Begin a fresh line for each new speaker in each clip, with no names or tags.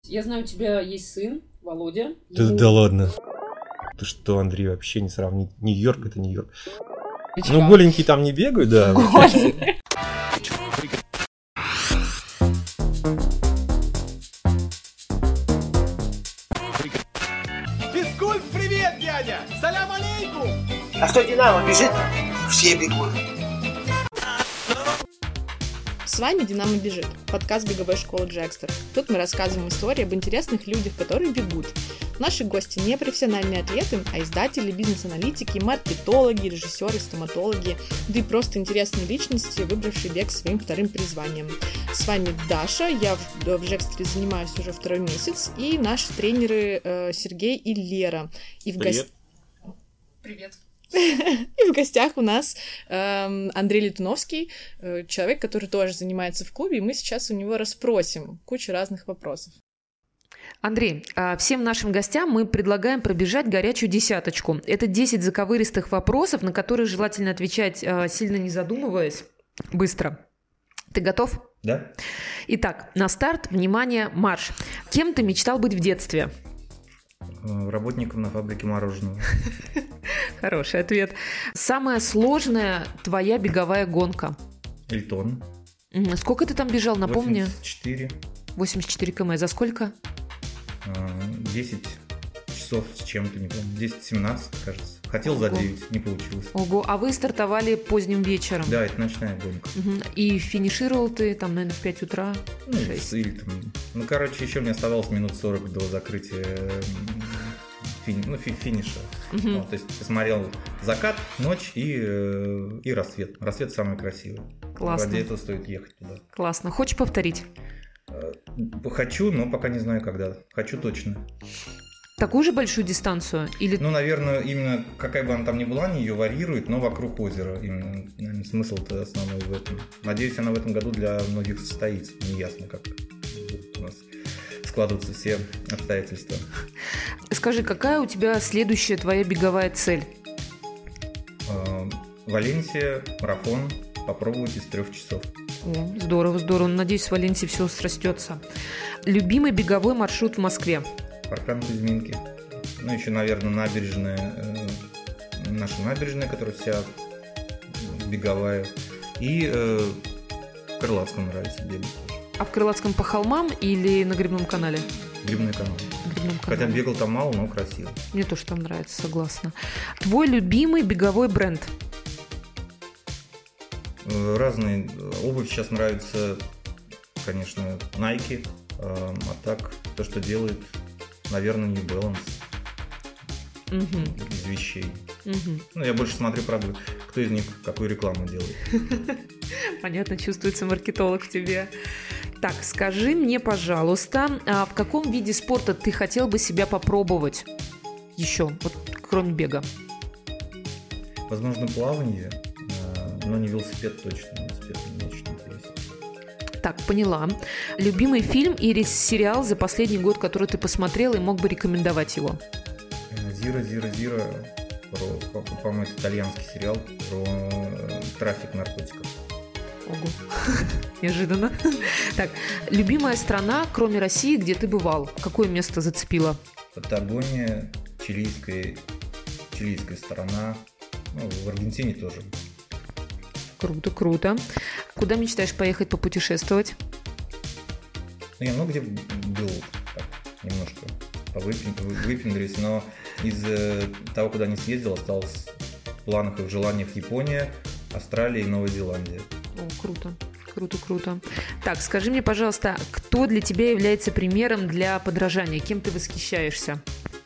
Я знаю, у тебя есть сын, Володя.
Да ладно. Ты что, Андрей, вообще не сравнить. Нью-Йорк — это Нью-Йорк.
Очка.
Ну, голенькие там не бегают, да.
Физкульт, привет, дядя! Салям алейкум!
А что Динамо бежит? Все бегут.
С вами «Динамо бежит» – подкаст беговой школы Джекстер. Тут мы рассказываем истории об интересных людях, которые бегут. Наши гости не профессиональные атлеты, а издатели, бизнес-аналитики, маркетологи, режиссеры, стоматологи, да и просто интересные личности, выбравшие бег своим вторым призванием. С вами Даша, я в Джекстере занимаюсь уже второй месяц, и наши тренеры Сергей и Лера.
Привет.
Привет. И в гостях у нас Андрей Летуновский, человек, который тоже занимается в клубе, и мы сейчас у него расспросим кучу разных вопросов.
Андрей, всем нашим гостям мы предлагаем пробежать горячую десяточку. Это 10 заковыристых вопросов, на которые желательно отвечать, сильно не задумываясь, быстро. Ты готов?
Да.
Итак, на старт, внимание, марш. Кем ты мечтал быть в детстве?
Работником на фабрике мороженого.
Хороший ответ. Самая сложная твоя беговая гонка?
Эльтон.
Сколько ты там бежал, напомни?
84.
84 км. За сколько?
10 часов с чем-то, не помню. 10-17, кажется. Хотел за 9, не получилось.
Ого, а вы стартовали поздним вечером?
Да, это ночная гонка.
И финишировал ты там, наверное, в 5 утра?
Ну, или там, короче, еще мне оставалось минут 40 до закрытия финиша. Вот, то есть посмотрел закат, ночь и рассвет. Рассвет самый красивый.
Классно.
Ради этого стоит ехать туда.
Классно. Хочешь повторить?
Хочу, но пока не знаю когда. Хочу точно.
Такую же большую дистанцию? Или...
Ну, наверное, именно какая бы она там ни была, они ее варьируют, но вокруг озера. Именно, наверное, смысл-то основной в этом. Надеюсь, она в этом году для многих состоится. Неясно, как будут у нас складываться все обстоятельства. Скажи,
какая у тебя следующая твоя беговая цель?
Валенсия, марафон. Попробовать из 3 часов.
О, здорово, здорово. Надеюсь, в Валенсии все срастется. Любимый беговой маршрут в Москве?
Паркан Кузьминки. Ну, еще, наверное, набережная, наша набережная, которая вся беговая. И в Крылатском нравится бегать тоже.
А в Крылатском по холмам или на Гребном канале?
Гребной канал. Хотя бегал там мало, но красиво.
Мне тоже там нравится, согласна. Твой любимый беговой бренд?
Разные. Обувь сейчас нравится, конечно, Nike. А так, то, что делает, наверное, New Balance из вещей. Ну, я больше смотрю, правда, кто из них какую рекламу делает.
Понятно, чувствуется маркетолог в тебе. Так, скажи мне, пожалуйста, в каком виде спорта ты хотел бы себя попробовать еще, вот кроме бега?
Возможно, плавание, но не велосипед точно. Велосипед мне очень интересен.
Так, поняла. Любимый фильм или сериал за последний год, который ты посмотрел и мог бы рекомендовать его?
Зира. По-моему, это итальянский сериал про трафик наркотиков.
Ого, неожиданно. Так, любимая страна, кроме России, где ты бывал? Какое место зацепило?
Патагония, чилийская сторона. Ну, в Аргентине тоже.
Круто, круто. Куда мечтаешь поехать попутешествовать?
Ну, я много где был, так, немножко повыпендрюсь, но из того, куда не съездил, осталось в планах и в желаниях Япония, Австралия и Новая Зеландия.
О, круто. Круто. Так, скажи мне, пожалуйста, кто для тебя является примером для подражания? Кем ты восхищаешься?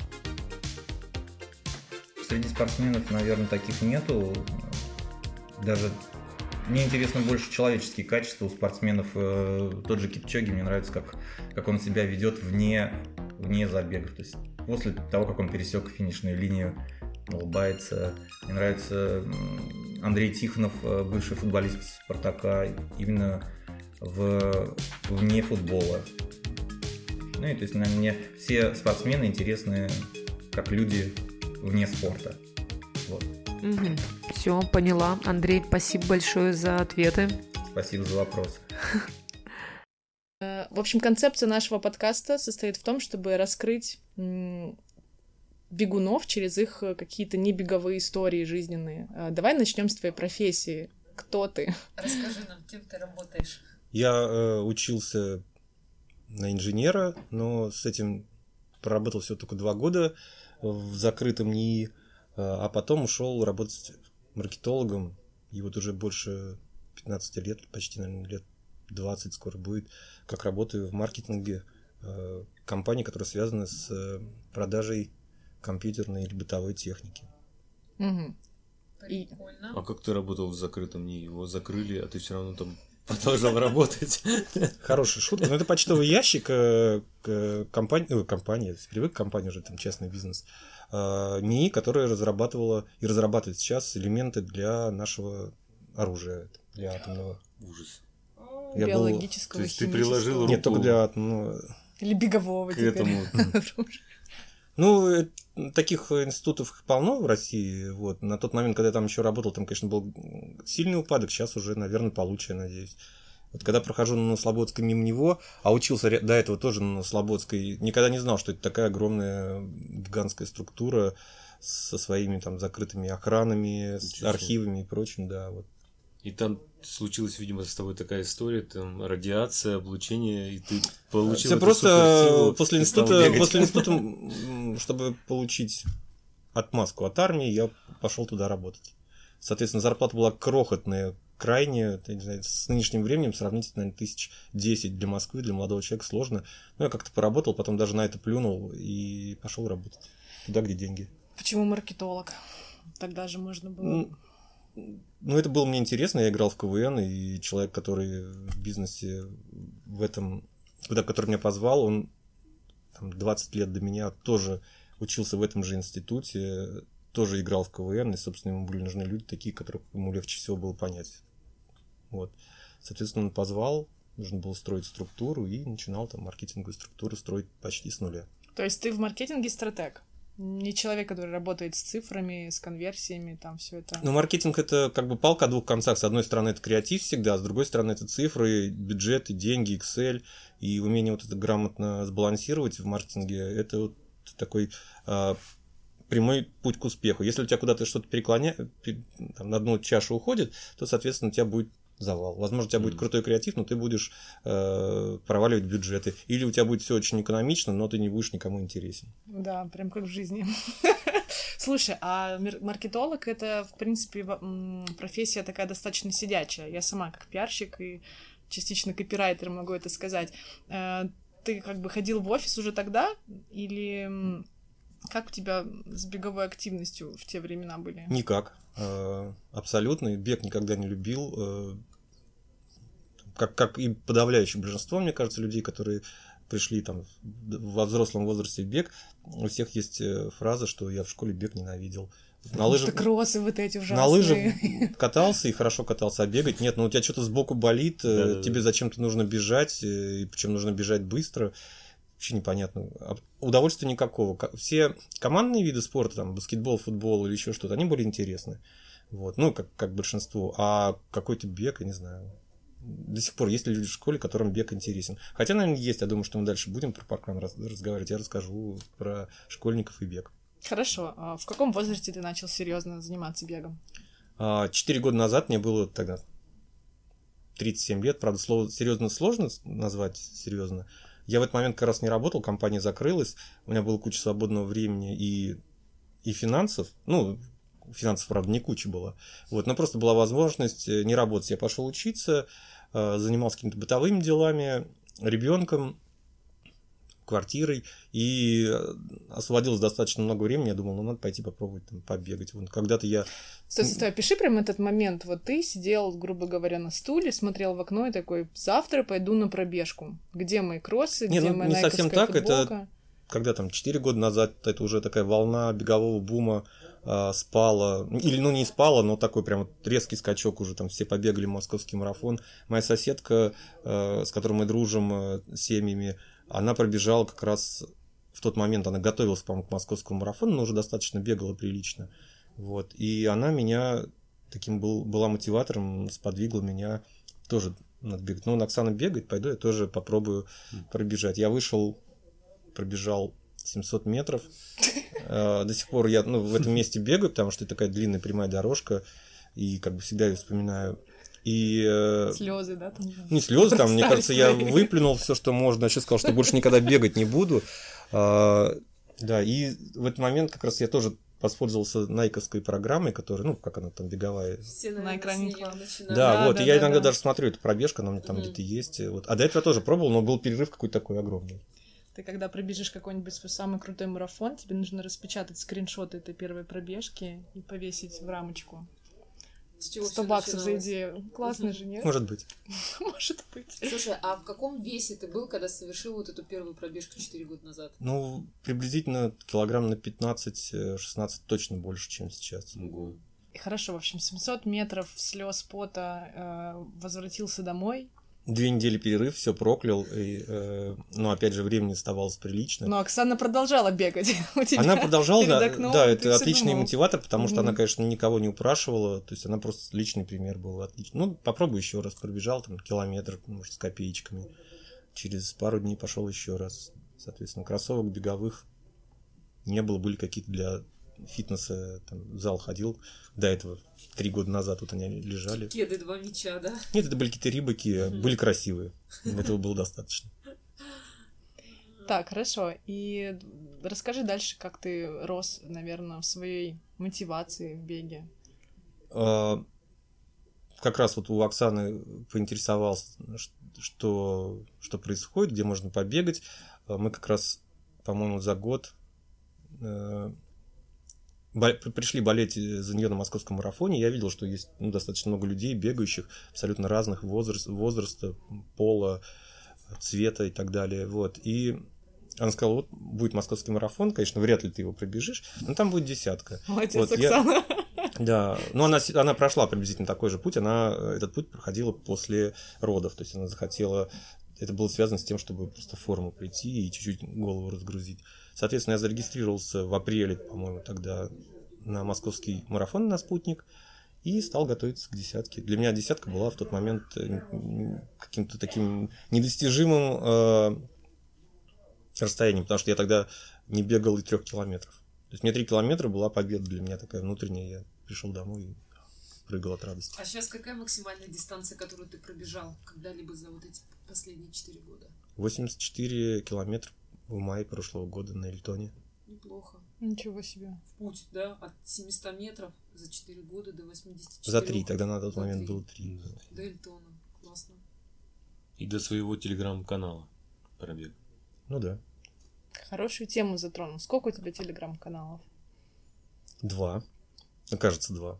Среди спортсменов, наверное, таких нету. Даже мне интересно больше человеческие качества у спортсменов. Тот же Кипчоги, мне нравится, как он себя ведет вне забегов. То есть после того, как он пересек финишную линию, улыбается. Мне нравится Андрей Тихонов, бывший футболист Спартака, именно вне футбола. Ну и то есть, наверное, мне все спортсмены интересны как люди вне спорта. Вот.
Все, поняла. Андрей, спасибо большое за ответы.
Спасибо за вопросы.
В общем, концепция нашего подкаста состоит в том, чтобы раскрыть бегунов через их какие-то небеговые истории жизненные. Давай начнем с твоей профессии. Кто ты?
Расскажи нам, кем ты работаешь.
Я учился на инженера, но с этим проработал всего только 2 года в закрытом НИИ, а потом ушел работать маркетологом, и вот уже больше 15 лет, почти, наверное, лет 20 скоро будет, как работаю в маркетинге компании, которая связана с продажей компьютерной или бытовой техники.
Угу.
Прикольно.
А как ты работал в закрытом НИИ? Его закрыли, а ты все равно там продолжал работать?
Хорошая шутка. Но это почтовый ящик компании, привык к компании уже, там, частный бизнес, НИИ, которая разрабатывала и разрабатывает сейчас элементы для нашего оружия, для атомного.
Ужас.
Биологического,
То есть ты
химического.
приложил руку
Нет, только для атомного.
Или бегового
к этому.
Ну, таких институтов полно в России. Вот. На тот момент, когда я там еще работал, там, конечно, был сильный упадок. Сейчас уже, наверное, получше, я надеюсь. Вот когда прохожу на Слободской мимо него, а учился до этого тоже на Слободской, никогда не знал, что это такая огромная гигантская структура со своими там закрытыми охранами, с архивами и прочим, да. Вот.
И там случилась, видимо, с тобой такая история, там радиация, облучение, и ты получил
Все
эту
просто
суперсилу,
после
и стал
института,
бегать.
чтобы получить отмазку от армии, я пошел туда работать. Соответственно, зарплата была крохотная, крайне, я не знаю, с нынешним временем сравнить, наверное, 1010 для Москвы, для молодого человека сложно. Но я как-то поработал, потом даже на это плюнул и пошел работать туда, где деньги.
Почему маркетолог? Тогда же можно было...
Ну, это было мне интересно, я играл в КВН, и человек, который в бизнесе в этом, который меня позвал, он там, 20 лет до меня тоже учился в этом же институте, тоже играл в КВН, и, собственно, ему были нужны люди такие, которых ему легче всего было понять. Вот. Соответственно, он позвал, нужно было строить структуру, и начинал там маркетинговую структуру строить почти с нуля.
То есть ты в маркетинге стратег? Не человек, который работает с цифрами, с конверсиями, там все это.
Ну, маркетинг — это как бы палка о двух концах. С одной стороны, это креатив всегда, с другой стороны, это цифры, бюджеты, деньги, Excel. И умение вот это грамотно сбалансировать в маркетинге — это вот такой прямой путь к успеху. Если у тебя куда-то что-то на одну чашу уходит, то, соответственно, у тебя будет завал. Возможно, у тебя будет крутой креатив, но ты будешь проваливать бюджеты. Или у тебя будет все очень экономично, но ты не будешь никому интересен.
Да, прям как в жизни. Слушай, а маркетолог — это, в принципе, профессия такая достаточно сидячая. Я сама как пиарщик и частично копирайтер могу это сказать. Ты как бы ходил в офис уже тогда? Или как у тебя с беговой активностью в те времена были?
Никак. Абсолютно. Бег никогда не любил. Как и подавляющее большинство, мне кажется, людей, которые пришли там во взрослом возрасте в бег, у всех есть фраза, что я в школе бег ненавидел. На лыжах
кроссы вот эти ужасные.
На лыжах катался и хорошо катался, а бегать нет. Но у тебя что-то сбоку болит, тебе зачем-то нужно бежать, и причем нужно бежать быстро. Вообще непонятно. Удовольствия никакого. Все командные виды спорта, там, баскетбол, футбол или еще что-то, они были интересны. Вот. Ну, как большинство. А какой-то бег, я не знаю. До сих пор есть люди в школе, которым бег интересен. Хотя, наверное, есть. Я думаю, что мы дальше будем про паркран разговаривать. Я расскажу про школьников и бег.
Хорошо. А в каком возрасте ты начал серьезно заниматься бегом?
4 года назад мне было тогда 37 лет. Правда, слово серьезно сложно назвать серьезно. Я в этот момент как раз не работал, компания закрылась. У меня была куча свободного времени и финансов. Ну, финансов, правда, не куча была. Вот, но просто была возможность не работать. Я пошел учиться, занимался какими-то бытовыми делами, ребенком, квартирой, и освободилось достаточно много времени. Я думал, надо пойти попробовать там, побегать. Вот, когда-то я...
Стой, опиши прям этот момент. Вот ты сидел, грубо говоря, на стуле, смотрел в окно и такой: завтра пойду на пробежку. Где мои кроссы, где моя
не
найковская
совсем так.
футболка?
Это когда там 4 года назад, это уже такая волна бегового бума спала. Или, не спала, но такой прям вот резкий скачок уже. Там все побегали московский марафон. Моя соседка, с которой мы дружим семьями, она пробежала как раз в тот момент, она готовилась, по-моему, к московскому марафону, но уже достаточно бегала прилично. Вот. И она меня была мотиватором, сподвигла меня тоже надо бегать. Ну, Оксана бегает, пойду я тоже попробую пробежать. Я пробежал 700 метров. До сих пор я в этом месте бегаю, потому что это такая длинная прямая дорожка, и как бы всегда ее вспоминаю. И
слезы, да?
не слезы, там, мне кажется, я выплюнул все, что можно. Сейчас сказал, что больше никогда бегать не буду. Да, и в этот момент как раз я тоже воспользовался найковской программой, которая, как она там, беговая.
Все
на экране.
Да, вот, и я иногда даже смотрю эту пробежку, она у меня там где-то есть. Вот. А до этого я тоже пробовал, но был перерыв какой-то такой огромный.
Ты когда пробежишь какой-нибудь свой самый крутой марафон, тебе нужно распечатать скриншоты этой первой пробежки и повесить в рамочку. $100 за идею. Классно же, нет?
Может быть.
Может быть.
Слушай, а в каком весе ты был, когда совершил вот эту первую пробежку 4 года назад?
Приблизительно килограмм на 15-16 точно больше, чем сейчас.
Хорошо, в общем, 700 метров слез, пота, возвратился домой.
2 недели перерыв, все проклял, но опять же времени оставалось прилично.
Но Оксана продолжала бегать у тебя.
Она продолжала,
окном,
да, это отличный
думал.
мотиватор, потому что она, конечно, никого не упрашивала, то есть она просто личный пример был, отлично. Попробуй еще раз, пробежал там километр, может, с копеечками, через пару дней пошел еще раз, соответственно, кроссовок беговых не было, были какие-то для фитнеса, там, в зал ходил, до этого 3 года назад вот они лежали.
Кеды 2 мяча, да?
Нет, это были какие-то рибаки, были красивые, этого было достаточно.
Так, хорошо, и расскажи дальше, как ты рос, наверное, в своей мотивации в беге.
Как раз вот у Оксаны поинтересовался, что происходит, где можно побегать. Мы как раз, по-моему, за год пришли болеть за нее на московском марафоне. Я видел, что есть достаточно много людей, бегающих, абсолютно разных возраста, пола, цвета и так далее. Вот. И она сказала, вот будет московский марафон, конечно, вряд ли ты его пробежишь, но там будет 10.
Молодец,
вот,
Оксана.
Да, но она прошла приблизительно такой же путь, она этот путь проходила после родов, то есть она захотела, это было связано с тем, чтобы просто в форму прийти и чуть-чуть голову разгрузить. Соответственно, я зарегистрировался в апреле, по-моему, тогда на московский марафон на «Спутник» и стал готовиться к 10. Для меня 10 была в тот момент каким-то таким недостижимым расстоянием, потому что я тогда не бегал и 3 километров. То есть мне 3 километра была победа для меня такая внутренняя. Я пришел домой и прыгал от радости.
А сейчас какая максимальная дистанция, которую ты пробежал когда-либо за вот эти последние 4 года?
84 километра в мае прошлого года на Эльтоне.
Неплохо.
Ничего себе.
В путь, да? От 700 метров за 4 года до 84.
За 3, тогда на тот момент было 3.
До Эльтона. Классно.
И до своего телеграм-канала пробег.
Ну да.
Хорошую тему затронул. Сколько у тебя телеграм-каналов?
2. Кажется, 2.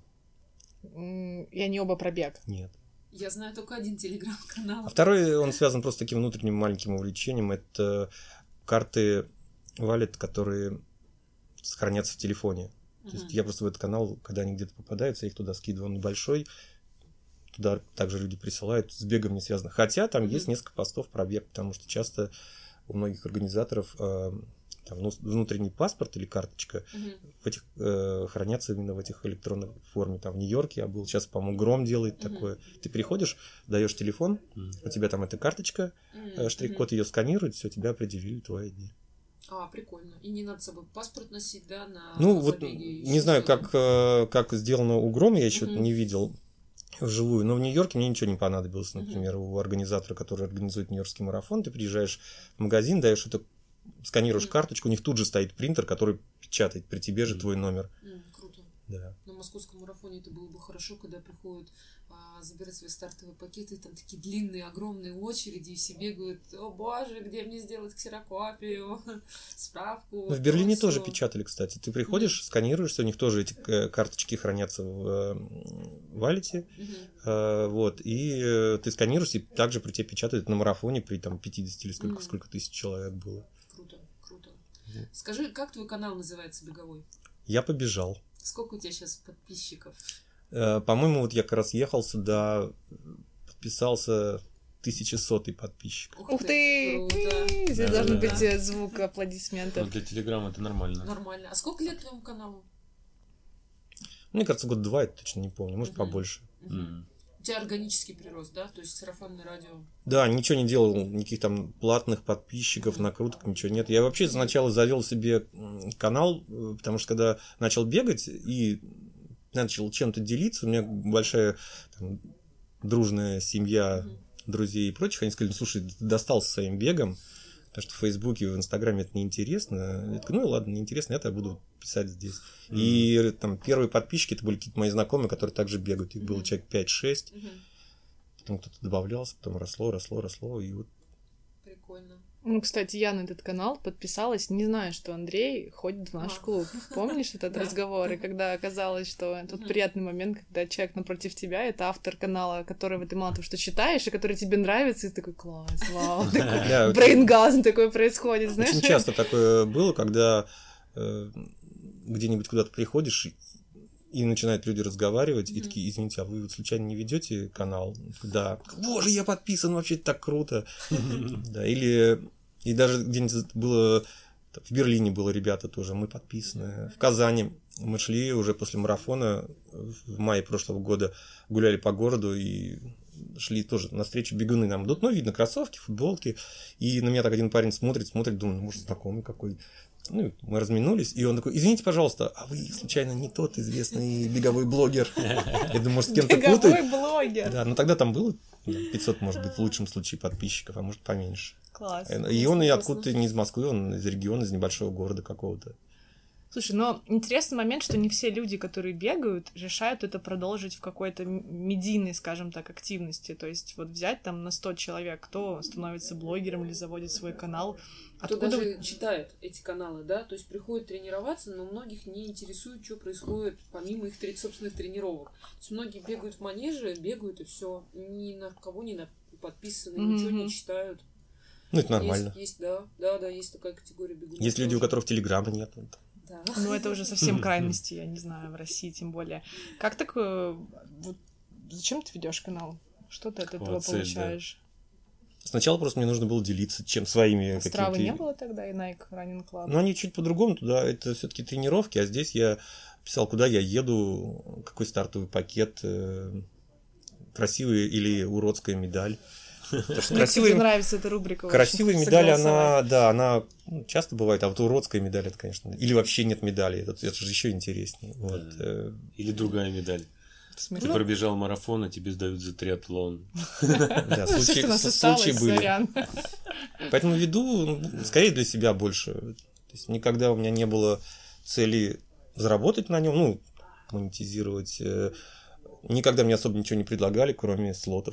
И они оба пробег.
Нет.
Я знаю только один телеграм-канал.
А второй, он связан просто с таким внутренним маленьким увлечением. Это карты Wallet, которые сохранятся в телефоне. То есть я просто в этот канал, когда они где-то попадаются, я их туда скидываю, он небольшой. Туда также люди присылают, с бегом не связано. Хотя там есть несколько постов про бег, потому что часто у многих организаторов там, внутренний паспорт или карточка в этих, хранятся именно в этих электронных форме. Там в Нью-Йорке я был, сейчас, по-моему, Гром делает такое. Ты приходишь, даешь телефон, у тебя там эта карточка, штрих-код ее сканирует, все, тебя определили, твой ID.
А, прикольно. И не надо с собой паспорт носить, да, на
вот
забеге?
Не знаю, как сделано у Грома, я еще не видел вживую, но в Нью-Йорке мне ничего не понадобилось. Например, у организатора, который организует Нью-Йоркский марафон, ты приезжаешь в магазин, даешь это, сканируешь карточку, у них тут же стоит принтер, который печатает при тебе же твой номер.
Круто.
Да.
На московском марафоне это было бы хорошо, когда приходят забирать свои стартовые пакеты, там такие длинные, огромные очереди, и все бегают, о боже, где мне сделать ксерокопию, справку.
В Берлине тоже печатали, кстати. Ты приходишь, сканируешься, у них тоже эти карточки хранятся в валете, вот, и ты сканируешься, и также при тебе печатают на марафоне при там 50 или сколько тысяч человек было.
Круто, круто. Скажи, как твой канал называется беговой?
Я побежал.
Сколько у тебя сейчас подписчиков?
По-моему, вот я как раз ехал сюда, подписался 1100-й подписчик.
Ух ты! Здесь должен быть звук аплодисментов.
Для Телеграма это нормально.
Нормально. А сколько лет твоему каналу?
Мне кажется, 2 года, это точно не помню, может, побольше.
У тебя органический прирост, да? То есть сарафанное радио.
Да, ничего не делал, никаких там платных подписчиков, накруток, ничего нет. Я вообще сначала завел себе канал, потому что когда начал бегать и начал чем-то делиться, у меня большая там, дружная семья друзей и прочих, они сказали, слушай, ты достался своим бегом, потому что в Фейсбуке, в Инстаграме это неинтересно. Я такой, ну ладно, неинтересно, я буду писать здесь. И там первые подписчики, это были какие-то мои знакомые, которые также бегают. Их было человек 5-6. Потом кто-то добавлялся, потом росло, и вот.
Прикольно.
Ну, кстати, я на этот канал подписалась, не зная, что Андрей ходит в наш клуб. Помнишь этот разговор? И когда оказалось, что тот приятный момент, когда человек напротив тебя, это автор канала, которого ты мало того, что читаешь, и который тебе нравится, и ты такой, класс, вау, брейнгазм такой происходит, знаешь?
Очень часто такое было, когда где-нибудь куда-то приходишь, и начинают люди разговаривать, и такие, извините, а вы вот случайно не ведете канал? Да. Боже, я подписан, вообще так круто. Да, или и даже где-нибудь было, в Берлине было ребята тоже, мы подписаны. В Казани мы шли уже после марафона, в мае прошлого года гуляли по городу и шли тоже навстречу бегуны нам идут, ну, видно кроссовки, футболки, и на меня так один парень смотрит, думаю, ну, может, знакомый какой. Ну, мы разминулись, и он такой, извините, пожалуйста, а вы, случайно, не тот известный беговой блогер? Я думаю, может, с кем-то путаю.
Беговой блогер!
Да, но тогда там было 500, может быть, в лучшем случае подписчиков, а может, поменьше.
Класс.
И он и откуда-то не из Москвы, он из региона, из небольшого города какого-то.
Слушай, но интересный момент, что не все люди, которые бегают, решают это продолжить в какой-то медийной, скажем так, активности. То есть вот взять там на 100 человек, кто становится блогером или заводит свой канал.
Кто даже читает эти каналы, да? То есть приходит тренироваться, но многих не интересует, что происходит помимо их собственных тренировок. То есть многие бегают в манеже, бегают и все, ни на кого не подписаны, ничего не читают.
Ну, это нормально.
Есть такая категория бегунов.
Есть люди, у которых телеграмма нет.
Да. Ну, это уже совсем крайности, я не знаю, в России тем более. Как так... Вот, зачем ты ведешь канал? Что ты от этого получаешь?
Да. Сначала просто мне нужно было делиться своими какими-то...
Стравы не было тогда и Nike Running Club?
Ну, они чуть по-другому туда. Это все-таки тренировки, а здесь я писал, куда я еду, какой стартовый пакет, красивая или уродская медаль.
Мне нравится эта рубрика.
Красивая медаль, она часто бывает, а вот уродская медаль, это, конечно, или вообще нет медали, это же еще интереснее. Вот.
Или другая медаль. Ты пробежал марафон, а тебе сдают за триатлон.
Да, случаи были. Поэтому веду, скорее для себя больше. То есть никогда у меня не было цели заработать на нем, ну, монетизировать. Никогда мне особо ничего не предлагали, кроме слотов.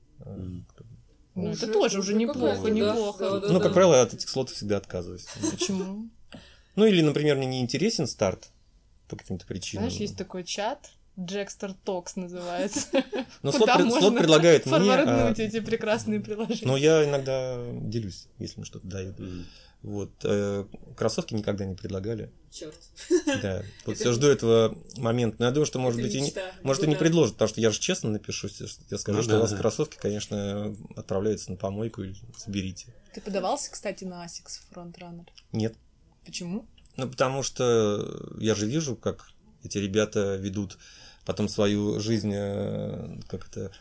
Ну, это тоже уже неплохо.
Ну, как правило, я от этих слотов всегда отказываюсь.
Почему?
Ну, или, например, мне не интересен старт по каким-то причинам.
Знаешь, есть такой чат, Jackster Talks называется.
Но слот предлагает мне...
форварднуть эти прекрасные приложения.
Но я иногда делюсь, если мне что-то дают. Вот. Кроссовки никогда не предлагали.
Черт.
Да. Вот все жду этого момента. Но я думаю, что, может быть, и не предложат, потому что я же честно напишу, я скажу, что у вас кроссовки, конечно, отправляются на помойку или заберите.
Ты подавался, кстати, на Asics Frontrunner?
Нет.
Почему?
Ну, потому что я же вижу, как эти ребята ведут потом свою жизнь, как это,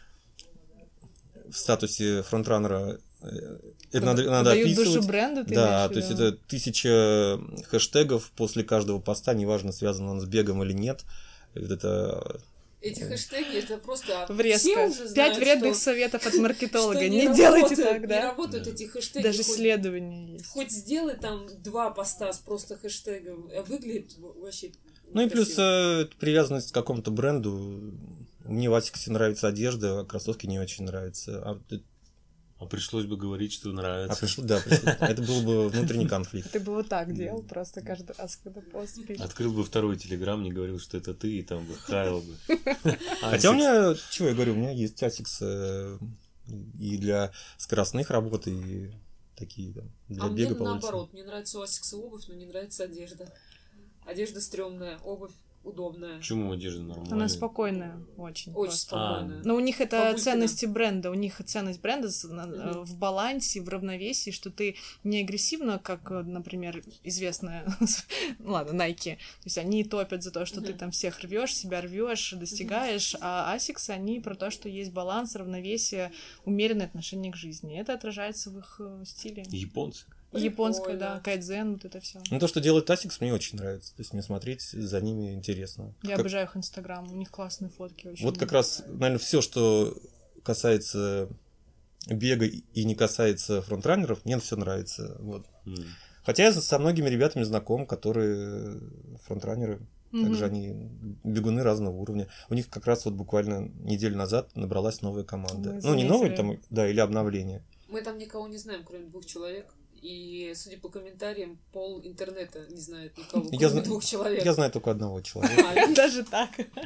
в статусе фронтраннера. Это надо описывать.
Душу бренду, ты
да, то есть это 1000 хэштегов после каждого поста, неважно, связан он с бегом или нет. Это...
Эти хэштеги, это просто...
Врезка. 5 вредных советов от маркетолога. Не делайте так, да?
Не работают эти хэштеги.
Даже исследования есть.
Хоть сделай там 2 поста с просто хэштегом, а выглядит вообще...
Ну и плюс привязанность к какому-то бренду. Мне в Asics нравится одежда, а кроссовки не очень нравятся.
А пришлось бы говорить, что нравится.
Это был бы внутренний конфликт.
Ты бы вот так делал просто каждый раз, когда пост пишешь.
Открыл бы второй телеграм, не говорил, что это ты, и там бы хаял бы.
Хотя у меня, чего я говорю, у меня есть Asics и для скоростных работ, и такие для бега по улице.
Наоборот, мне нравится у Asics обувь, но не нравится одежда. Одежда стрёмная, обувь удобная.
Почему одежда нормальная?
Она спокойная очень.
Очень
просто.
спокойная.
Но у них это
Бабулькина.
ценности бренда. У них ценность бренда в балансе, в равновесии, что ты не агрессивно, как, например, известная, ладно, Nike. То есть они топят за то, что ты там всех рвешь, себя рвешь, достигаешь, а Asics, они про то, что есть баланс, равновесие, умеренное отношение к жизни. Это отражается в их стиле.
Японцы.
Японская, да, кайдзен, вот это все.
Ну, то, что делает Asics, мне очень нравится. То есть мне смотреть за ними интересно.
Я обожаю их Инстаграм, у них классные фотки очень.
Вот как раз, наверное, все, что касается бега и не касается фронтранеров, мне все нравится. Вот. Хотя я со многими ребятами знаком, которые фронтранеры. Также они бегуны разного уровня. У них как раз вот буквально неделю назад набралась новая команда. Ну, не новая, там, да, или обновление.
Мы там никого не знаем, кроме 2 человек. И, судя по комментариям, пол интернета не знает никого, кроме 2 человек.
Я знаю только одного человека.
Даже так.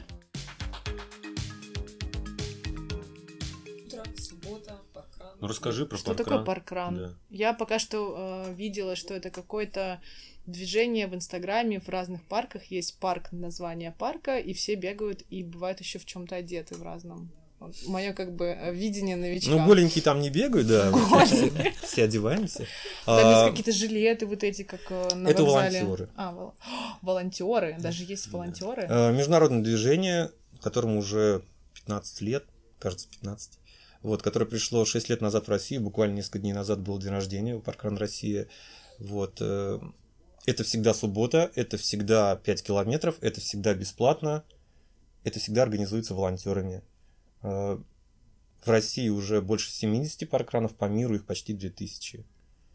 Утро, суббота, паркран.
Ну, расскажи про
Что такое паркран?
Да.
Я пока что видела, что это какое-то движение в Инстаграме, в разных парках. Есть парк, название парка, и все бегают, и бывают еще в чем-то одеты в разном. Мое как бы видение новичка.
Ну, голенькие там не бегают, да. Все одеваемся.
Там есть какие-то жилеты вот эти, как на
это
вокзале.
волонтеры.
Волонтеры. Даже есть волонтеры.
Международное движение, которому уже 15 лет, кажется, 15. Вот, которое пришло 6 лет назад в Россию. Буквально несколько дней назад был день рождения у Паркран Россия. Вот. Это всегда суббота, это всегда 5 километров, это всегда бесплатно, это всегда организуется волонтерами. В России уже больше 70 паркранов, по миру их почти 2000.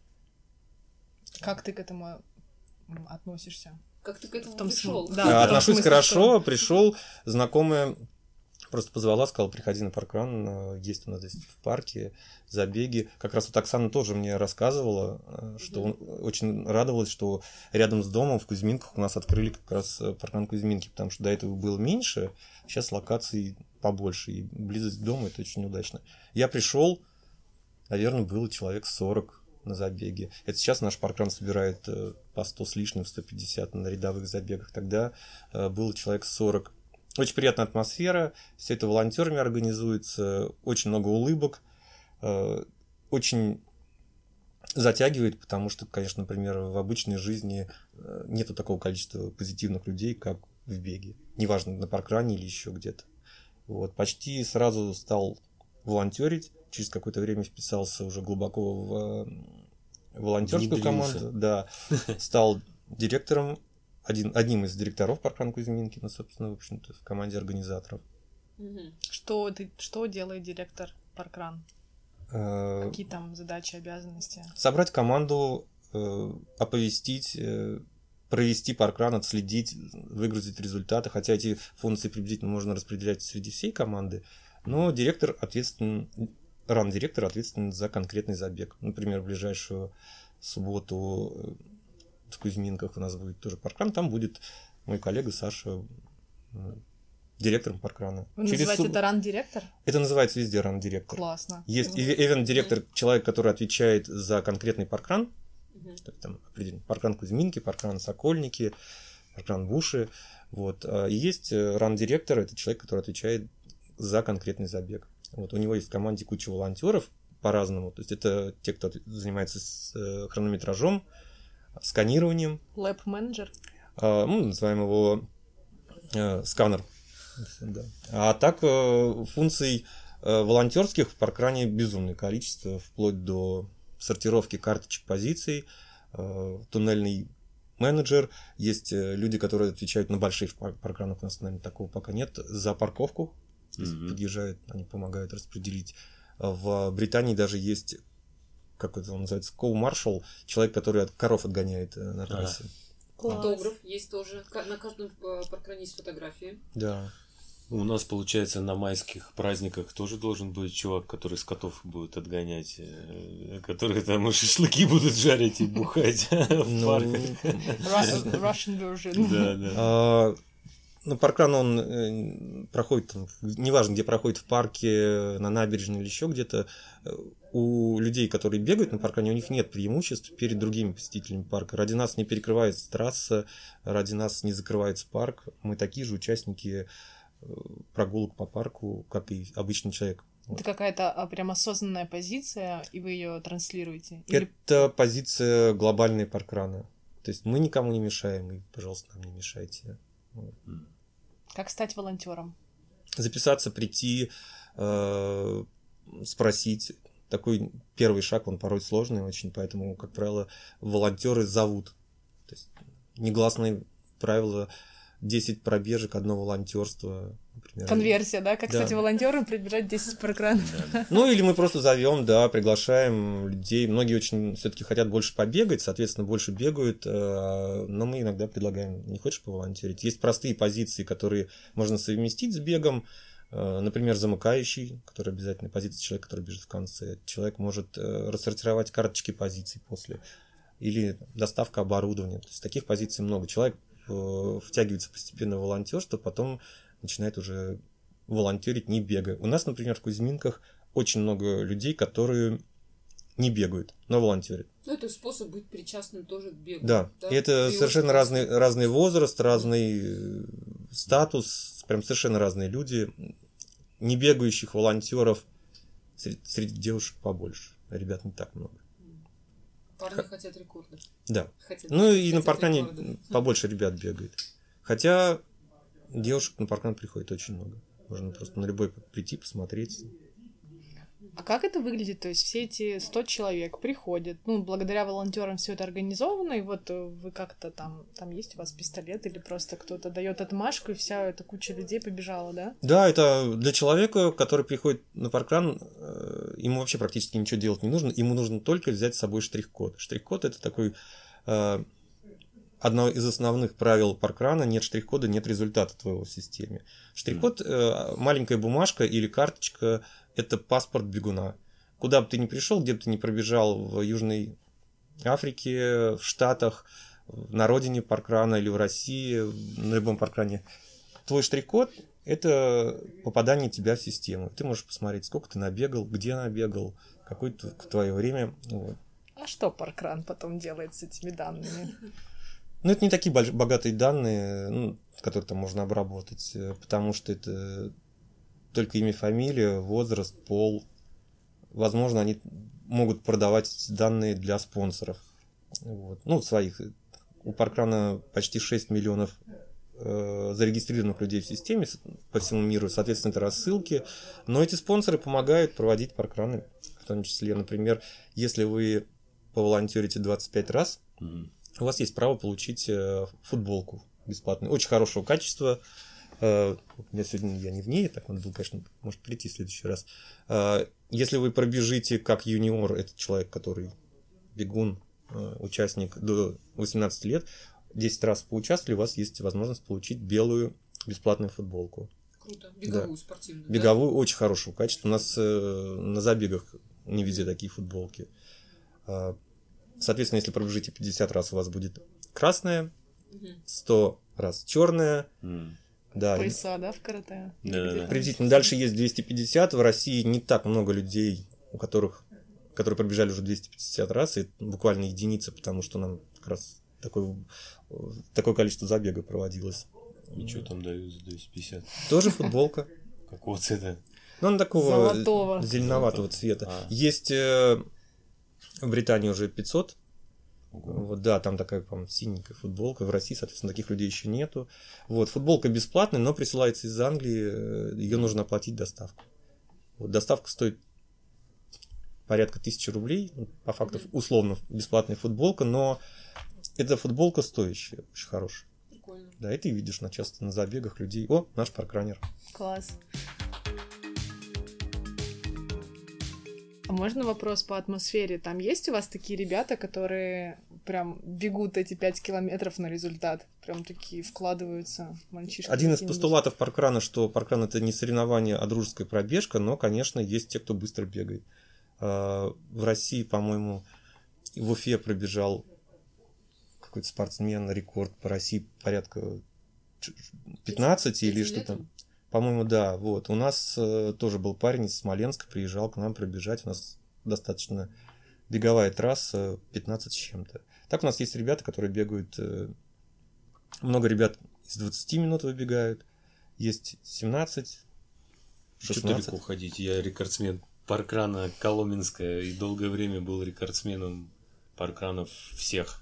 Как ты к этому относишься?
Как ты к этому пришел?
Да,
отношусь хорошо, пришел, знакомая просто позвала, сказала, приходи на паркран, есть у нас здесь в парке забеги. Как раз вот Оксана тоже мне рассказывала, что очень радовалась, что рядом с домом в Кузьминках у нас открыли как раз паркран Кузьминки, потому что до этого было меньше, сейчас локаций побольше, и близость к дому это очень удачно. Я пришел, наверное, было человек 40 на забеге. Это сейчас наш паркран собирает по 100 с лишним, 150 на рядовых забегах. Тогда было человек 40. Очень приятная атмосфера, все это волонтерами организуется, очень много улыбок, очень затягивает, потому что, конечно, например, в обычной жизни нету такого количества позитивных людей, как в беге. Неважно, на паркране или еще где-то. Вот, почти сразу стал волонтерить, через какое-то время вписался уже глубоко в волонтерскую команду. Да, стал директором, одним из директоров паркрана Кузьминки, ну, собственно, в общем-то, в команде организаторов.
Что делает директор паркран? Какие там задачи, обязанности?
Собрать команду, оповестить, провести паркран, отследить, выгрузить результаты, хотя эти функции приблизительно можно распределять среди всей команды, но директор ответственен за конкретный забег. Например, в ближайшую субботу в Кузьминках у нас будет тоже паркран, там будет мой коллега Саша директором паркрана.
Вы называете это ран-директор?
Это называется везде ран-директор.
Классно.
Есть ивент-директор, человек, который отвечает за конкретный паркран, там определенно паркран Кузьминки, паркран Сокольники, паркран Буши. Вот. И есть ран-директор, это человек, который отвечает за конкретный забег. Вот. У него есть в команде куча волонтеров по-разному. То есть это те, кто занимается с хронометражом, сканированием.
Лэб-менеджер?
Мы называем его сканер. Да. А так функций волонтерских в паркране безумное количество, вплоть до сортировки карточек позиций, туннельный менеджер. Есть люди, которые отвечают на больших паркранах, у нас, наверное, такого пока нет, за парковку. Если подъезжают, они помогают распределить. В Британии даже есть, как это называется, коу-маршал, человек, который от коров отгоняет на трассе.
Фотограф есть тоже. На каждом паркране есть фотографии.
Да.
У нас, получается, на майских праздниках тоже должен быть чувак, который скотов будет отгонять, которые там шашлыки будут жарить и бухать в парках.
Russian version.
Да.
Ну, паркран, он проходит, там, неважно, где проходит, в парке, на набережной или еще где-то. У людей, которые бегают на паркране, у них нет преимуществ перед другими посетителями парка. Ради нас не перекрывается трасса, ради нас не закрывается парк. Мы такие же участники прогулок по парку, как и обычный человек.
Это какая-то прям осознанная позиция, и вы ее транслируете?
Это позиция глобальной паркрана. То есть мы никому не мешаем, и, пожалуйста, нам не мешайте.
Как стать волонтером?
Записаться, прийти, спросить. Такой первый шаг, он порой сложный очень, поэтому, как правило, волонтеры зовут. То есть негласные правила: 10 пробежек, одно волонтерство. Например.
Конверсия, да? Как
да.
стать волонтером, пробежать 10 паркранов.
Ну, или мы просто зовем, да, приглашаем людей. Многие очень все-таки хотят больше побегать, соответственно, больше бегают, но мы иногда предлагаем: не хочешь поволонтерить? Есть простые позиции, которые можно совместить с бегом. Например, замыкающий, который обязательно позиция человека, который бежит в конце. Человек может рассортировать карточки позиций после. Или доставка оборудования. То есть таких позиций много. Человек втягивается постепенно в волонтерство, потом начинает уже волонтерить, не бегая. У нас, например, в Кузьминках очень много людей, которые не бегают, но волонтерят.
Ну, это способ быть причастным тоже к бегу.
Да, и это совершенно разный возраст, разный статус, прям совершенно разные люди. Не бегающих волонтеров среди девушек побольше, а ребят не так много.
Парни хотят рекордов.
Да. Ну и на паркане побольше ребят бегает. Хотя девушек на паркан приходит очень много. Можно просто на любой прийти, посмотреть.
А как это выглядит? То есть все эти 100 человек приходят, ну, благодаря волонтерам все это организовано, и вот вы как-то там есть у вас пистолет, или просто кто-то дает отмашку, и вся эта куча людей побежала, да?
Да, это для человека, который приходит на паркран, ему вообще практически ничего делать не нужно, ему нужно только взять с собой штрих-код. Штрих-код — это такой... Одно из основных правил паркрана: нет штрих-кода, нет результата твоего в системе. Штрих-код — маленькая бумажка или карточка, это паспорт бегуна. Куда бы ты ни пришел, где бы ты ни пробежал, в Южной Африке, в Штатах, на родине паркрана или в России, на любом паркране, твой штрих-код — это попадание тебя в систему. Ты можешь посмотреть, сколько ты набегал, где набегал, какое твое время. Вот.
А что паркран потом делает с этими данными?
Ну, это не такие богатые данные, которые там можно обработать, потому что это только имя, фамилия, возраст, пол. Возможно, они могут продавать данные для спонсоров. Вот. Ну, своих. У паркрана почти 6 миллионов зарегистрированных людей в системе по всему миру, соответственно, это рассылки. Но эти спонсоры помогают проводить паркраны, в том числе, например, если вы поволонтерите 25 раз, у вас есть право получить футболку бесплатную, очень хорошего качества. У меня сегодня я не в ней, так надо было, конечно, может прийти в следующий раз. Если вы пробежите как юниор, это человек, который бегун, участник до 18 лет, 10 раз поучаствовали, у вас есть возможность получить белую бесплатную футболку.
Круто. Беговую, да. Спортивную.
Беговую, да? Очень хорошего качества. У нас на забегах не везде такие футболки. Соответственно, если пробежите 50 раз, у вас будет красная, 100 раз черная. Да.
Пояса, да, в карате?
Да. Приблизительно. Дальше есть 250. В России не так много людей, которые пробежали уже 250 раз, и буквально единицы, потому что нам как раз такое количество забега проводилось.
И что там дают за 250?
Тоже футболка.
Какого цвета?
Ну, она такого
золотого.
Зеленоватого цвета. Есть в Британии уже 500. Вот, да, там такая, по-моему, синенькая футболка. В России, соответственно, таких людей еще нету. Вот, футболка бесплатная, но присылается из Англии. Ее нужно оплатить доставку. Вот, доставка стоит порядка 1000 рублей. По факту, условно, бесплатная футболка, но эта футболка стоящая, очень хорошая.
Прикольно.
Да, и ты видишь часто на забегах людей. О, наш паркранер.
Класс. А можно вопрос по атмосфере? Там есть у вас такие ребята, которые прям бегут эти 5 километров на результат? Прям такие вкладываются мальчишки?
Один из постулатов паркрана, что паркран — это не соревнование, а дружеская пробежка, но, конечно, есть те, кто быстро бегает. В России, по-моему, в Уфе пробежал какой-то спортсмен рекорд по России порядка 15 или
Этим
что
летом?
там. По-моему, да. Вот. У нас тоже был парень из Смоленска, приезжал к нам пробежать. У нас достаточно беговая трасса, 15 с чем-то. Так у нас есть ребята, которые бегают... много ребят из 20 минут выбегают. Есть 17,
Что
16.
далеко ходить? Я рекордсмен паркрана Коломенская и долгое время был рекордсменом паркранов всех.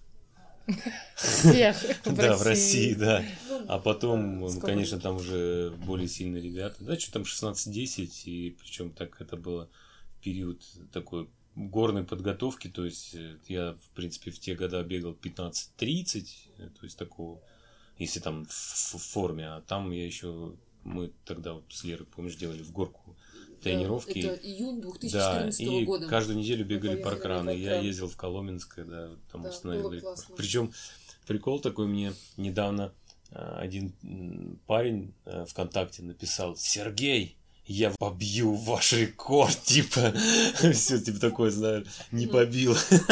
Всех
Да, в России, да. А потом,
сколько
конечно,
лет?
там уже более сильные ребята. Да, что там 16-10, и причем так это было период такой горной подготовки, то есть я, в принципе, в те года бегал 15-30, то есть такого, если там в форме, а там я еще, мы тогда вот с Лерой, помнишь, делали в горку тренировки.
Это июнь
Да,
2014
и
года.
каждую неделю бегали
поехали на
паркраны. Я
паркран.
ездил в Коломенское, да, там
Да,
установил
было
рекорд.
классно.
Причем прикол такой, мне недавно один парень ВКонтакте написал: Сергей, я побью ваш рекорд, типа, все, типа такое, знаешь, не побил.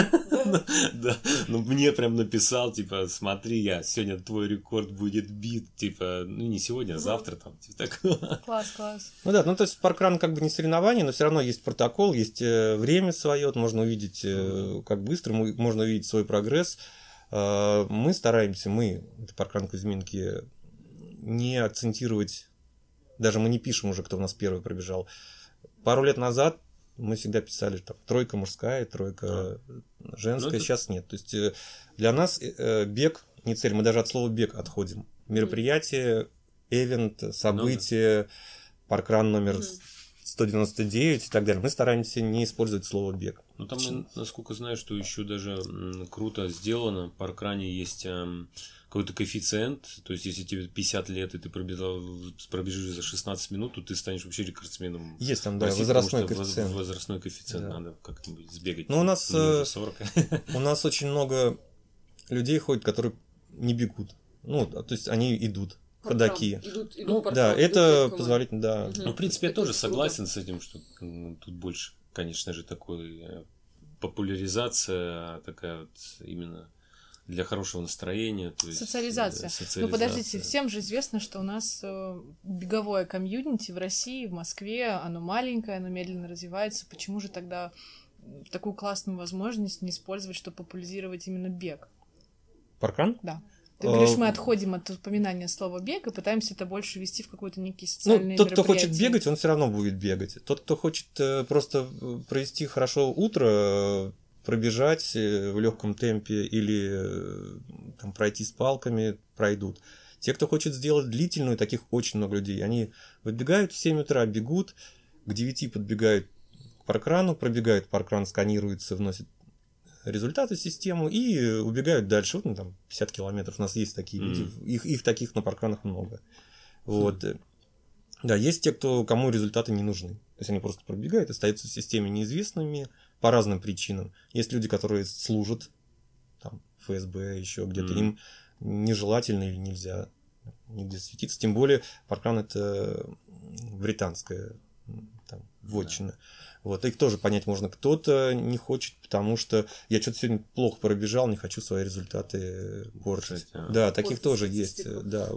Да, ну мне прям написал, типа, смотри, я сегодня твой рекорд будет бит, типа, ну не сегодня, а завтра там, типа такое.
Класс.
Ну да, ну то есть паркран как бы не соревнование, но все равно есть протокол, есть время свое, можно увидеть, как быстро, можно увидеть свой прогресс. Мы стараемся, это паркран Кузьминки, не акцентировать, даже мы не пишем уже, кто у нас первый пробежал. Пару лет назад мы всегда писали там тройка мужская, тройка женская,
Ну, это-
сейчас нет. То есть для нас бег не цель, мы даже от слова бег отходим. Мероприятие, эвент, событие, паркран номер 199 и так далее. Мы стараемся не использовать слово бег.
Ну там, я, насколько знаю, что еще даже круто сделано. В паркране есть какой-то коэффициент. То есть, если тебе 50 лет, и ты пробежишь за 16 минут, то ты станешь вообще рекордсменом.
Есть там,
в
да,
России,
возрастной
потому что
коэффициент.
Возрастной коэффициент
Да.
надо как-нибудь сбегать.
Ну, у нас,
Мне уже 40.
У нас очень много людей ходит, которые не бегут. Ну, то есть они идут, ходаки.
Идут
Ну,
паркран,
да,
идут
это
легкому.
позволительно, да.
Ну, в принципе, я
Это
тоже
круто.
согласен с этим, что тут больше, конечно же, такой популяризация такая вот именно для хорошего настроения. То есть,
Социализация. Ну, подождите, всем же известно, что у нас беговое комьюнити в России, в Москве, оно маленькое, оно медленно развивается. Почему же тогда такую классную возможность не использовать, чтобы популяризировать именно бег?
Паркран?
Да. Ты говоришь, мы отходим от упоминания слова бег и пытаемся это больше ввести в какой-то некий социальный
Ну, тот, кто хочет
мероприятие.
бегать, он все равно будет бегать. Тот, кто хочет просто провести хорошо утро, пробежать в легком темпе или там, пройти с палками, пройдут. Те, кто хочет сделать длительную, таких очень много людей. Они выбегают в 7 утра, бегут, к 9 подбегают к паркрану, пробегают паркран, сканируется, вносят результаты в систему и убегают дальше. Вот, ну, там 50 километров. У нас есть такие люди. Их таких на паркранах много. Вот. Да, есть те, кому результаты не нужны. То есть они просто пробегают, остаются в системе неизвестными по разным причинам. Есть люди, которые служат там, ФСБ, еще где-то. Им нежелательно или нельзя нигде светиться. Тем более паркран это британская там, вотчина. Да. Вот, их тоже понять можно. Кто-то не хочет, потому что я что-то сегодня плохо пробежал, не хочу свои результаты портить. Да, таких тоже есть. Да.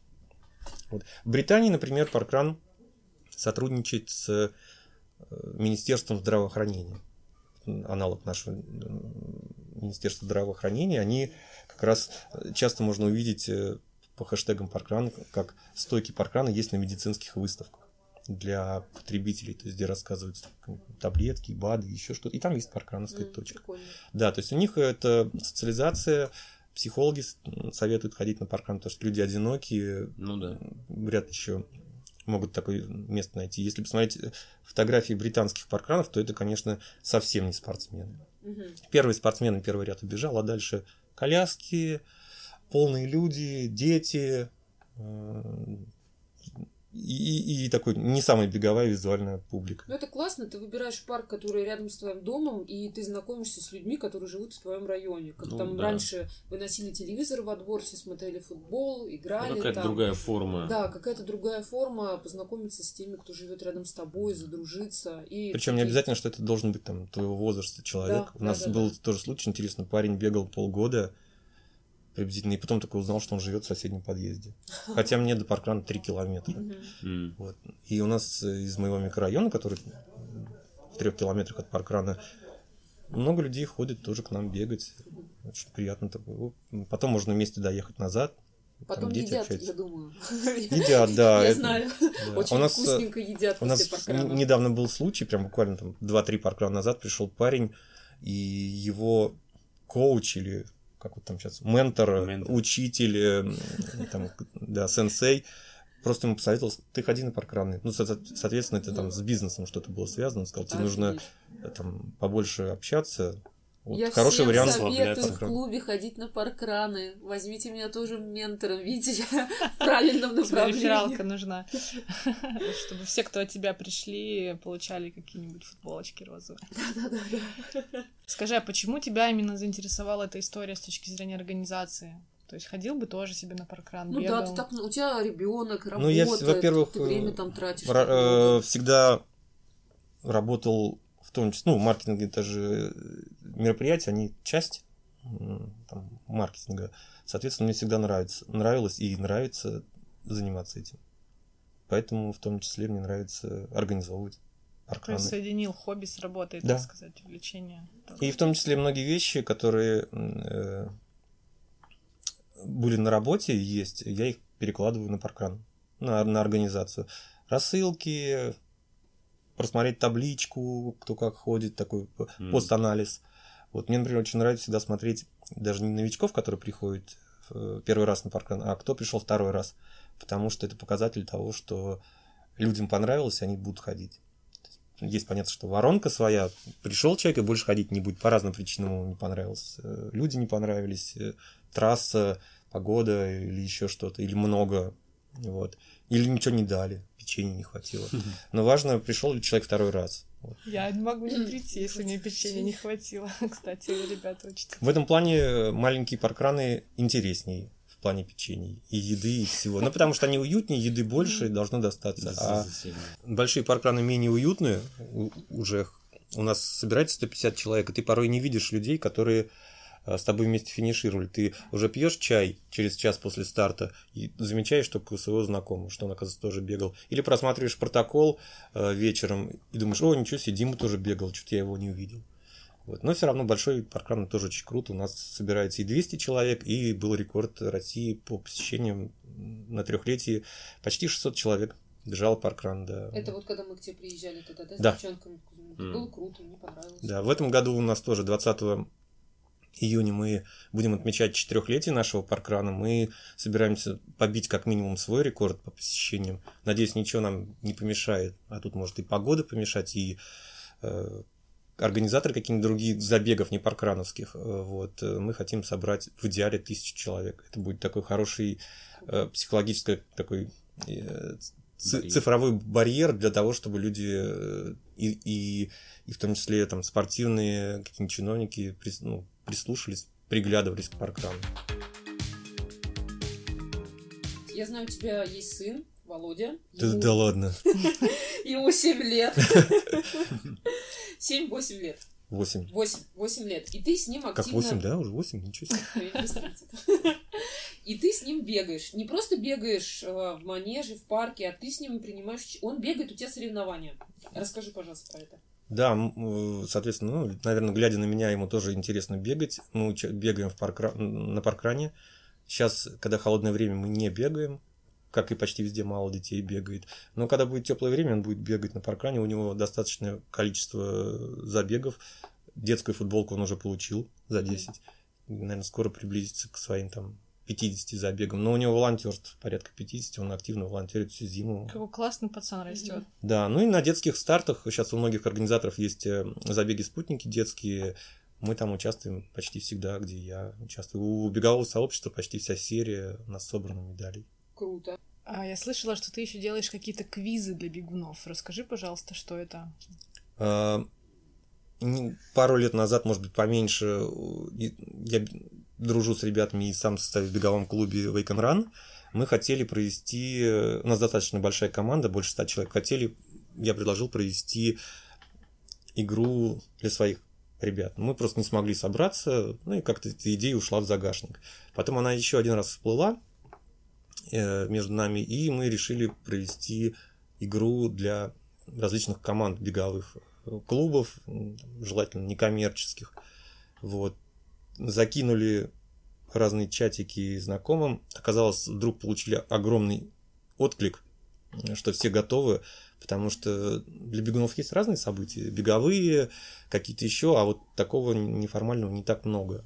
Вот. В Британии, например, паркран сотрудничает с Министерством здравоохранения. Аналог нашего Министерства здравоохранения. Они как раз часто можно увидеть по хэштегам паркран, как стойки паркрана есть на медицинских выставках для потребителей, то есть где рассказываются таблетки, БАДы, еще что-то. И там есть паркрановская точка.
Прикольно.
Да, то есть у них это социализация, психологи советуют ходить на паркран, потому что люди одинокие,
ну, да.
Вряд ли еще могут такое место найти. Если посмотреть фотографии британских паркранов, то это, конечно, совсем не спортсмены. Первый спортсмен первый ряд убежал, а дальше коляски, полные люди, дети, и такой не самая беговая визуальная публика.
Ну, это классно, ты выбираешь парк, который рядом с твоим домом, и ты знакомишься с людьми, которые живут в твоем районе. Как там раньше выносили телевизор во двор, все смотрели футбол, играли.
Ну, какая-то другая форма.
Да, какая-то другая форма познакомиться с теми, кто живет рядом с тобой, задружиться.
Причем не обязательно, что это должен быть там твоего возраста человек.
Да,
У нас был тоже случай, интересно, парень бегал полгода, приблизительно. И потом только узнал, что он живет в соседнем подъезде. Хотя мне до паркрана 3 километра. Вот. И у нас из моего микрорайона, который в 3 километрах от паркрана, много людей ходит тоже к нам бегать. Очень приятно такое. Потом можно вместе доехать назад.
Потом едят, я думаю.
Едят, да.
Я знаю. Очень вкусненько едят
у нас
после паркрана.
недавно был случай, прям буквально там 2-3 паркрана назад пришел парень, и его коуч или как вот там сейчас, ментор, учитель, там, да, сенсей, просто ему посоветовал, ты ходи на паркраны. Ну, соответственно, это там с бизнесом что-то было связано. Он сказал, тебе нужно там побольше общаться. Вот,
я
хороший
всем
вариант.
советую в клубе ходить на паркраны. Возьмите меня тоже ментором, видите, я в правильном направлении.
Рефералка нужна, чтобы все, кто от тебя пришли, получали какие-нибудь футболочки розовые.
Да.
Скажи, а почему тебя именно заинтересовала эта история с точки зрения организации? То есть ходил бы тоже себе на паркран,
бегал? Ну да, ты так, у тебя ребенок работает,
я, во-первых,
ты время там тратишь.
Всегда работал в том числе, ну, маркетинг, это же мероприятия, они часть там, маркетинга. Соответственно, мне всегда нравилось и нравится заниматься этим. Поэтому в том числе мне нравится организовывать паркраны.
То есть соединил хобби с работой,
да.
Так сказать, увлечение.
И в том числе многие вещи, которые были на работе, есть, я их перекладываю на паркран, на организацию. Рассылки, просмотреть табличку, кто как ходит, такой пост-анализ. Вот мне, например, очень нравится всегда смотреть даже не новичков, которые приходят первый раз на паркран, а кто пришел второй раз, потому что это показатель того, что людям понравилось, и они будут ходить. Есть понятно, что воронка своя, пришел человек и больше ходить не будет, по разным причинам ему не понравилось. Люди не понравились, трасса, погода или еще что-то, или много, вот. Или ничего не дали, печенья не хватило. Но важно, пришел ли человек второй раз. Вот.
Я не могу не прийти, если мне печенья не хватило. Кстати, ребята учатся.
В этом плане маленькие паркраны интереснее в плане печений и еды, и всего. Ну, потому что они уютнее, еды больше, должно достаться. А большие паркраны менее уютные, уже у нас собирается 150 человек, и ты порой не видишь людей, которые с тобой вместе финишировали. Ты уже пьешь чай через час после старта и замечаешь только у своего знакомого, что он, оказывается, тоже бегал. Или просматриваешь протокол вечером и думаешь, о, ничего себе, Дима тоже бегал, что-то я его не увидел. Вот. Но все равно большой паркран тоже очень круто. У нас собирается и 200 человек, и был рекорд России по посещениям на 3-летии. Почти 600 человек бежал паркран. Да.
Это вот когда мы к тебе приезжали тогда, да, с девчонками? Было круто, мне понравилось.
Да, в этом году у нас тоже 20 июня мы будем отмечать 4-летие нашего паркрана. Мы собираемся побить как минимум свой рекорд по посещениям. Надеюсь, ничего нам не помешает. А тут может и погода помешать, и организаторы каких-нибудь других забегов, не паркрановских. Вот. Мы хотим собрать в идеале 1000 человек. Это будет такой хороший психологический такой цифровой барьер для того, чтобы люди и в том числе там спортивные какие-нибудь чиновники прислушались, приглядывались к паркрану.
Я знаю, у тебя есть сын, Володя.
Да ладно.
Ему 7 лет. 7-8 лет.
8.
8 лет. И ты с ним активно...
Как 8, да? Уже 8? Ничего себе.
И ты с ним бегаешь. Не просто бегаешь в манеже, в парке, а ты с ним принимаешь... Он бегает, у тебя соревнования. Расскажи, пожалуйста, про это.
Да, соответственно, наверное, глядя на меня, ему тоже интересно бегать. Мы бегаем на паркране. Сейчас, когда холодное время, мы не бегаем, как и почти везде мало детей бегает. Но когда будет теплое время, он будет бегать на паркране. У него достаточное количество забегов. Детскую футболку он уже получил за 10. Наверное, скоро приблизится к своим там 50 забегам. Но у него волонтерство порядка 50, он активно волонтерит всю зиму.
Какой классный пацан растет.
Да, ну и на детских стартах, сейчас у многих организаторов есть забеги-спутники детские, мы там участвуем почти всегда, где я участвую. У бегового сообщества почти вся серия у нас собрана медалей.
Круто.
А я слышала, что ты еще делаешь какие-то квизы для бегунов. Расскажи, пожалуйста, что это?
Пару лет назад, может быть, поменьше, я дружу с ребятами и сам состою в беговом клубе Wake and Run. Мы хотели провести, у нас достаточно большая команда, больше 100 человек, я предложил провести игру для своих ребят. Мы просто не смогли собраться, ну и как-то эта идея ушла в загашник. Потом она еще один раз всплыла между нами, и мы решили провести игру для различных команд беговых клубов, желательно некоммерческих. Вот. Закинули разные чатики знакомым. Оказалось, вдруг получили огромный отклик, что все готовы, потому что для бегунов есть разные события, беговые, какие-то еще, а вот такого неформального не так много.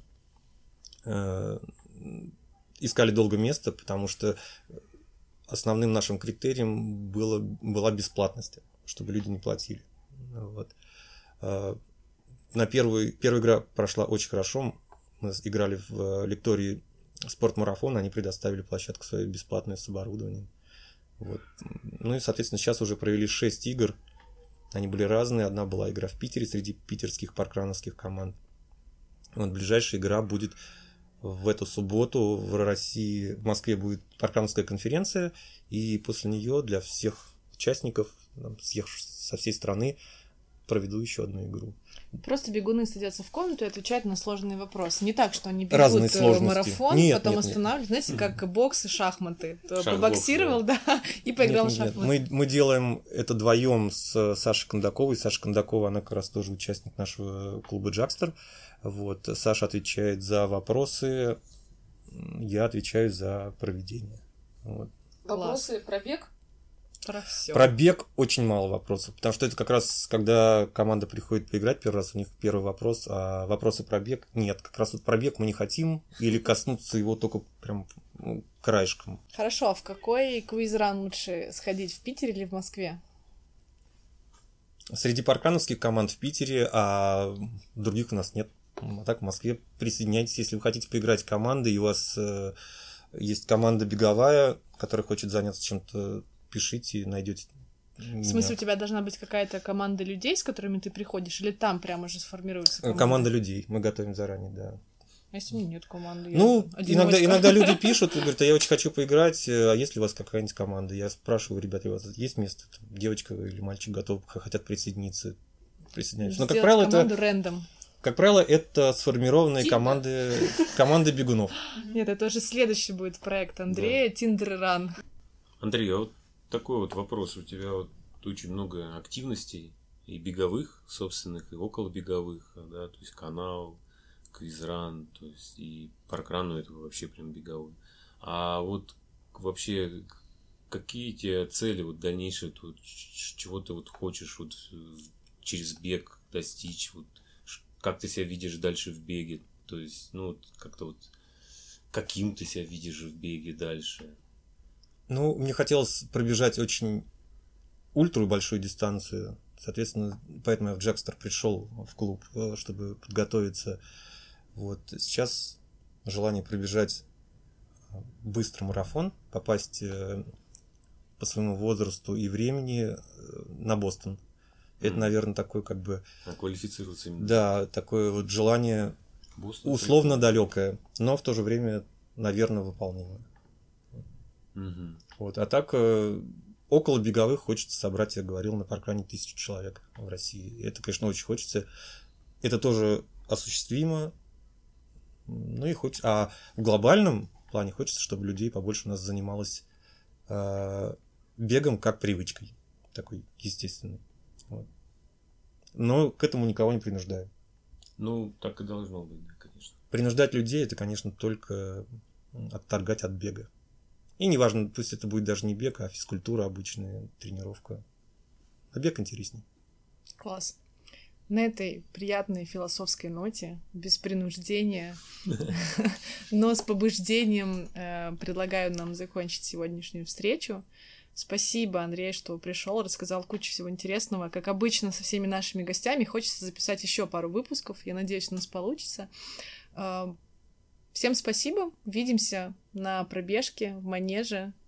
Искали долго место, потому что основным нашим критерием была бесплатность, чтобы люди не платили. Вот. Первая игра прошла очень хорошо. Мы играли в лектории спортмарафон, они предоставили площадку свою бесплатную с оборудованием. Вот. Ну и, соответственно, сейчас уже провели 6 игр. Они были разные. Одна была игра в Питере среди питерских паркрановских команд. Вот ближайшая игра будет в эту субботу в России, в Москве будет паркрановская конференция, и после нее для всех участников, со всей страны, проведу еще одну игру.
Просто бегуны садятся в комнату и отвечают на сложные вопросы. Не так, что они бегут
разные сложности.
Марафон, потом останавливают. Знаете, как бокс и шахматы. Побоксировал, да, и поиграл в шахматы.
Мы делаем это вдвоем с Сашей Кондаковой. Саша Кондакова, она как раз тоже участник нашего клуба «Джакстер». Вот. Саша отвечает за вопросы, я отвечаю за проведение. Вот.
Вопросы про бег?
Про всё.
Про бег очень мало вопросов, потому что это как раз, когда команда приходит поиграть первый раз, у них первый вопрос, а вопросы про бег нет. Как раз вот про бег мы не хотим или коснуться его только прям краешком.
Хорошо, а в какой квиз-ран лучше сходить, в Питере или в Москве?
Среди паркрановских команд в Питере, а других у нас нет. А так в Москве присоединяйтесь, если вы хотите поиграть командой, и у вас есть команда беговая, которая хочет заняться чем-то, пишите, найдете.
В смысле, у тебя должна быть какая-то команда людей, с которыми ты приходишь, или там прямо уже сформируется команда?
Команда людей, мы готовим заранее, да.
А если у меня нет команды?
Ну, иногда люди пишут и говорят, а я очень хочу поиграть, а есть ли у вас какая-нибудь команда? Я спрашиваю, ребята, у вас есть место? Девочка или мальчик готов, хотят присоединиться, присоединяются. Но, как правило,
команду рэндом.
Как правило, это сформированные команды бегунов.
Нет, это уже следующий будет проект Андрея, Tinder Run.
Андрей, а вот такой вот вопрос. У тебя вот очень много активностей, и беговых собственных, и околобеговых, да, то есть канал, квизран, то есть и паркран, ну это вообще прям беговой. А вот вообще какие тебе цели вот дальнейшие, вот, чего ты вот хочешь вот через бег достичь, вот как ты себя видишь дальше в беге, то есть, ну вот как-то вот каким ты себя видишь в беге дальше?
Ну, мне хотелось пробежать очень ультру большую дистанцию. Соответственно, поэтому я в Джакстер пришел в клуб, чтобы подготовиться. Вот. Сейчас желание пробежать быстрый марафон, попасть по своему возрасту и времени на Бостон. Это, наверное, такое как бы...
Квалифицироваться именно.
Да, такое вот желание Бостон, условно далекое, но в то же время, наверное, выполнимое.
Угу.
Вот. А так, около беговых хочется собрать, я говорил, на паркране 1000 человек в России. Это, конечно, очень хочется. Это тоже осуществимо. Ну и хочется. А в глобальном плане хочется, чтобы людей побольше у нас занималось бегом как привычкой. Такой естественной. Вот. Но к этому никого не принуждаю.
Ну, так и должно быть, да, конечно.
Принуждать людей — это, конечно, только отторгать от бега. И неважно, пусть это будет даже не бег, а физкультура, обычная тренировка. А бег интересней.
Класс. На этой приятной философской ноте, без принуждения, но с побуждением, предлагаю нам закончить сегодняшнюю встречу. Спасибо, Андрей, что пришел, рассказал кучу всего интересного. Как обычно, со всеми нашими гостями хочется записать еще пару выпусков. Я надеюсь, у нас получится. Всем спасибо. Увидимся на пробежке в Манеже